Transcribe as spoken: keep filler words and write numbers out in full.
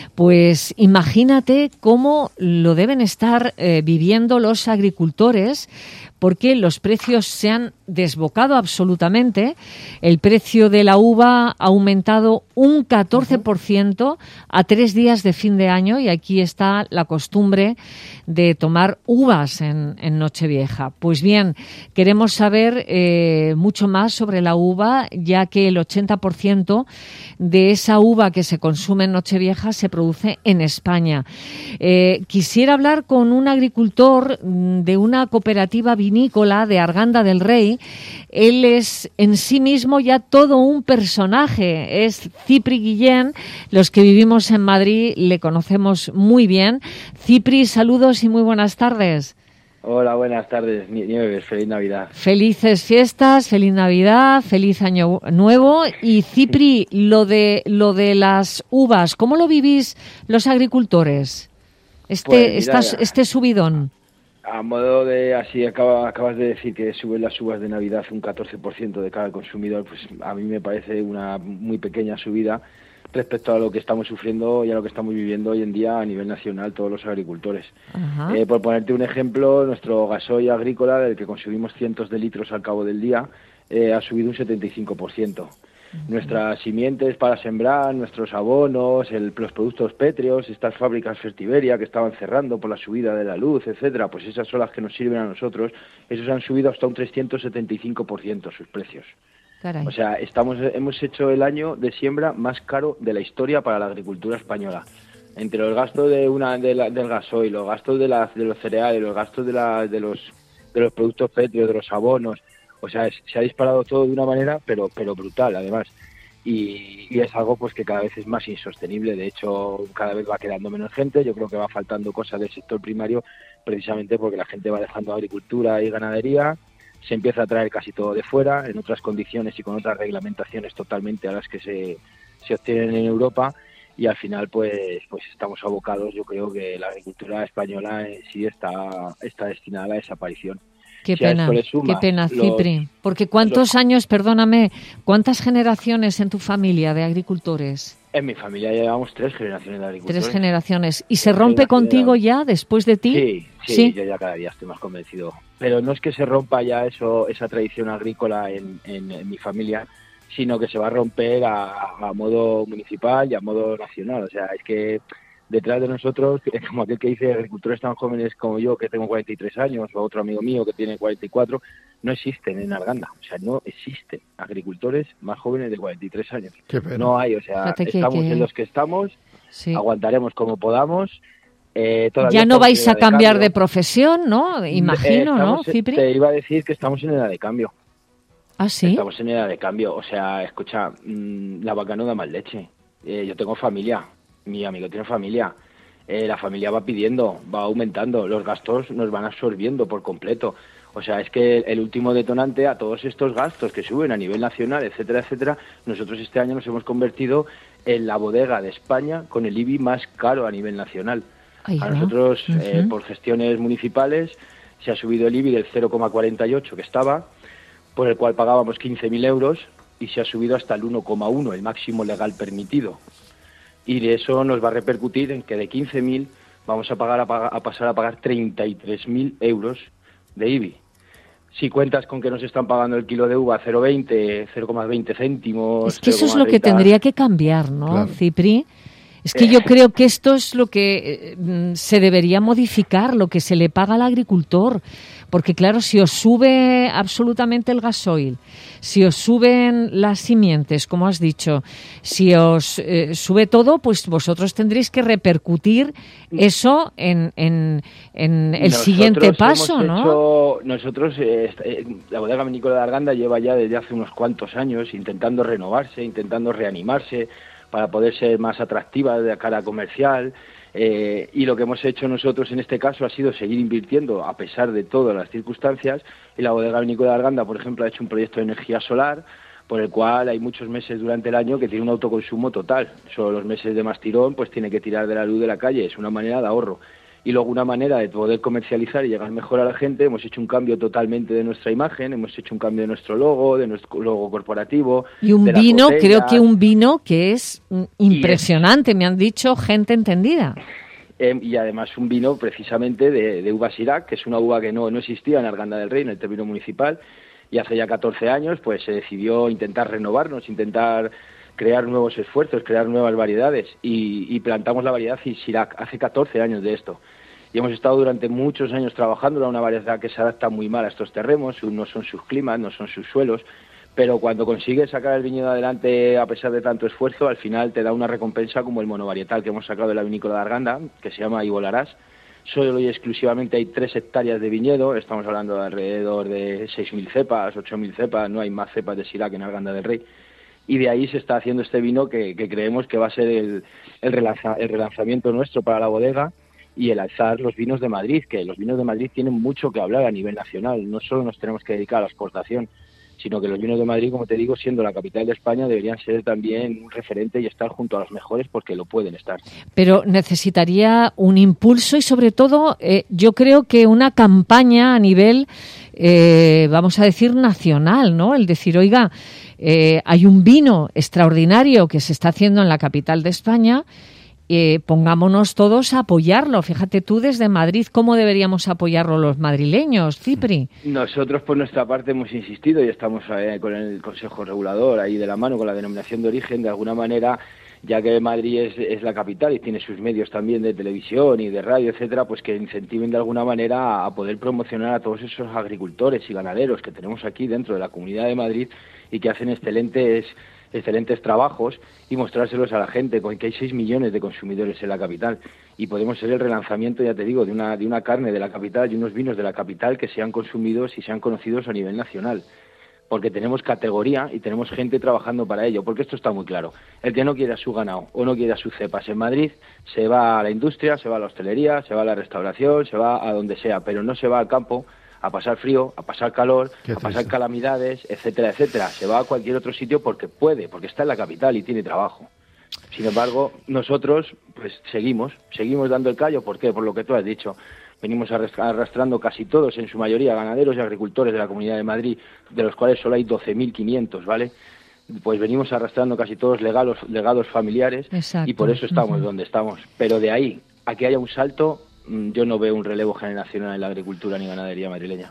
Pues imagínate cómo lo deben estar eh, viviendo los agricultores, porque los precios se han desbocado absolutamente. El precio de la uva ha aumentado un catorce por ciento a tres días de fin de año, y aquí está la costumbre de tomar uvas en, en Nochevieja. Pues bien, queremos saber eh, mucho más sobre la uva, ya que el ochenta por ciento de esa uva que se consume en Nochevieja se produce en España. Eh, quisiera hablar con un agricultor de una cooperativa vinícola de Arganda del Rey. Él es en sí mismo ya todo un personaje. Es Cipri Guillén. Los que vivimos en Madrid le conocemos muy bien. Cipri, saludos y muy buenas tardes. Hola, buenas tardes, Nieves, feliz Navidad. Felices fiestas, feliz Navidad, feliz Año Nuevo. Y Cipri, lo de lo de las uvas, ¿cómo lo vivís los agricultores? Este, Pues mira, estas, este subidón. A modo de, así acaba, acabas de decir que suben las uvas de Navidad un catorce por ciento de cada consumidor, pues a mí me parece una muy pequeña subida respecto a lo que estamos sufriendo y a lo que estamos viviendo hoy en día a nivel nacional todos los agricultores. Eh, por ponerte un ejemplo, nuestro gasoil agrícola, del que consumimos cientos de litros al cabo del día, eh, ha subido un setenta y cinco por ciento. Nuestras simientes para sembrar, nuestros abonos, el, los productos pétreos, estas fábricas Fertiberia que estaban cerrando por la subida de la luz, etcétera, pues esas son las que nos sirven a nosotros. Esos han subido hasta un trescientos setenta y cinco por ciento sus precios. Caray. O sea, estamos hemos hecho el año de siembra más caro de la historia para la agricultura española. Entre los gastos de una de la, del gasoil, los gastos de, la, de los cereales, los gastos de, la, de los de los productos pétreos, de los abonos. O sea, es, se ha disparado todo de una manera, pero pero brutal, además. Y, y es algo pues que cada vez es más insostenible. De hecho, cada vez va quedando menos gente. Yo creo que va faltando cosas del sector primario, precisamente porque la gente va dejando agricultura y ganadería. Se empieza a traer casi todo de fuera, en otras condiciones y con otras reglamentaciones totalmente a las que se, se obtienen en Europa. Y al final, pues pues estamos abocados. Yo creo que la agricultura española en sí está, está destinada a la desaparición. Qué si pena, qué pena, Cipri. Los, Porque ¿cuántos los, años, perdóname, cuántas generaciones en tu familia de agricultores? En mi familia llevamos tres generaciones de agricultores. Tres generaciones. ¿Y se rompe contigo ya, después de ti? Sí, sí, sí, yo ya cada día estoy más convencido. Pero no es que se rompa ya eso, esa tradición agrícola en, en, en mi familia, sino que se va a romper a, a modo municipal y a modo nacional. O sea, es que detrás de nosotros, como aquel que dice agricultores tan jóvenes como yo, que tengo cuarenta y tres años, o otro amigo mío que tiene cuarenta y cuatro, no existen en Arganda. O sea, no existen agricultores más jóvenes de cuarenta y tres años. No hay, o sea, Fíjate estamos que, que... en los que estamos, sí. Aguantaremos como podamos. Eh, ya no vais a cambiar de, de profesión, ¿no? Imagino, eh, ¿no, Cipri? Te iba a decir que estamos en edad de cambio. ¿Ah, sí? Estamos en edad de cambio. O sea, escucha, mmm, la vaca no da más leche. Eh, yo tengo familia. Mi amigo tiene familia, eh, la familia va pidiendo, va aumentando, los gastos nos van absorbiendo por completo. O sea, es que el último detonante a todos estos gastos que suben a nivel nacional, etcétera, etcétera, nosotros este año nos hemos convertido en la bodega de España con el I B I más caro a nivel nacional. Ahí a nosotros, uh-huh. eh, por gestiones municipales, se ha subido el I B I del cero coma cuarenta y ocho que estaba, por el cual pagábamos quince mil euros, y se ha subido hasta el uno coma uno, el máximo legal permitido. Y de eso nos va a repercutir en que de quince mil vamos a pagar a, pagar, a pasar a pagar treinta y tres mil euros de I B I. Si cuentas con que nos están pagando el kilo de uva a cero coma veinte, cero coma veinte céntimos... Es que eso es lo que tendría que cambiar, ¿no, claro. Cipri? Es que Eh. yo creo que esto es lo que eh, se debería modificar, lo que se le paga al agricultor. Porque claro, si os sube absolutamente el gasoil, si os suben las simientes, como has dicho, si os eh, sube todo, pues vosotros tendréis que repercutir eso en, en, en el nosotros siguiente paso, hemos ¿no? Hecho, nosotros, eh, eh, la bodega vinícola de Arganda lleva ya desde hace unos cuantos años intentando renovarse, intentando reanimarse para poder ser más atractiva de cara comercial. Eh, y lo que hemos hecho nosotros en este caso ha sido seguir invirtiendo a pesar de todas las circunstancias. Y la bodega vinícola de Arganda, por ejemplo, ha hecho un proyecto de energía solar por el cual hay muchos meses durante el año que tiene un autoconsumo total. Solo los meses de más tirón pues tiene que tirar de la luz de la calle, es una manera de ahorro. y luego una manera de poder comercializar y llegar mejor a la gente. Hemos hecho un cambio totalmente de nuestra imagen, hemos hecho un cambio de nuestro logo, de nuestro logo corporativo. Y un de las vino, botellas. creo que un vino que es impresionante, me han dicho gente entendida. Eh, y además un vino precisamente de, de uva Syrah, que es una uva que no, no existía en Arganda del Rey, en el término municipal, y hace ya catorce años pues se decidió intentar renovarnos, intentar crear nuevos esfuerzos, crear nuevas variedades, y, y plantamos la variedad Syrah hace catorce años de esto. Y hemos estado durante muchos años trabajando en una variedad que se adapta muy mal a estos terrenos, no son sus climas, no son sus suelos, pero cuando consigues sacar el viñedo adelante a pesar de tanto esfuerzo, al final te da una recompensa como el monovarietal que hemos sacado de la vinícola de Arganda, que se llama Ibolarás. Solo y exclusivamente hay tres hectáreas de viñedo, estamos hablando de alrededor de seis mil cepas, ocho mil cepas, no hay más cepas de Syrah que en Arganda del Rey. Y de ahí se está haciendo este vino que, que creemos que va a ser el, el, relanza, el relanzamiento nuestro para la bodega y el alzar los vinos de Madrid, que los vinos de Madrid tienen mucho que hablar a nivel nacional. No solo nos tenemos que dedicar a la exportación, sino que los vinos de Madrid, como te digo, siendo la capital de España, deberían ser también un referente y estar junto a los mejores porque lo pueden estar. Pero necesitaría un impulso y, sobre todo, eh, yo creo que una campaña a nivel, eh, vamos a decir, nacional, ¿no? El decir, oiga, eh, hay un vino extraordinario que se está haciendo en la capital de España, Eh, pongámonos todos a apoyarlo. Fíjate tú desde Madrid cómo deberíamos apoyarlo los madrileños, Cipri. Nosotros por nuestra parte hemos insistido y estamos eh, con el Consejo Regulador ahí de la mano, con la denominación de origen, de alguna manera, ya que Madrid es, es la capital y tiene sus medios también de televisión y de radio, etcétera, pues que incentiven de alguna manera a poder promocionar a todos esos agricultores y ganaderos que tenemos aquí dentro de la Comunidad de Madrid y que hacen excelentes excelentes trabajos y mostrárselos a la gente, con que hay seis millones de consumidores en la capital y podemos ser el relanzamiento, ya te digo, de una, de una carne de la capital y unos vinos de la capital que sean consumidos y sean conocidos a nivel nacional, porque tenemos categoría y tenemos gente trabajando para ello, porque esto está muy claro. El que no quiera su ganado o no quiera sus cepas en Madrid, se va a la industria, se va a la hostelería, se va a la restauración, se va a donde sea, pero no se va al campo a pasar frío, a pasar calor, a pasar calamidades, etcétera, etcétera. Se va a cualquier otro sitio porque puede, porque está en la capital y tiene trabajo. Sin embargo, nosotros pues seguimos, seguimos dando el callo. ¿Por qué? Por lo que tú has dicho. Venimos arrastrando casi todos, en su mayoría ganaderos y agricultores de la Comunidad de Madrid, de los cuales solo hay doce mil quinientos, ¿vale? Pues venimos arrastrando casi todos legados, legados familiares. Exacto. Y por eso estamos uh-huh. donde estamos. Pero de ahí a que haya un salto, yo no veo un relevo generacional en la agricultura ni ganadería madrileña.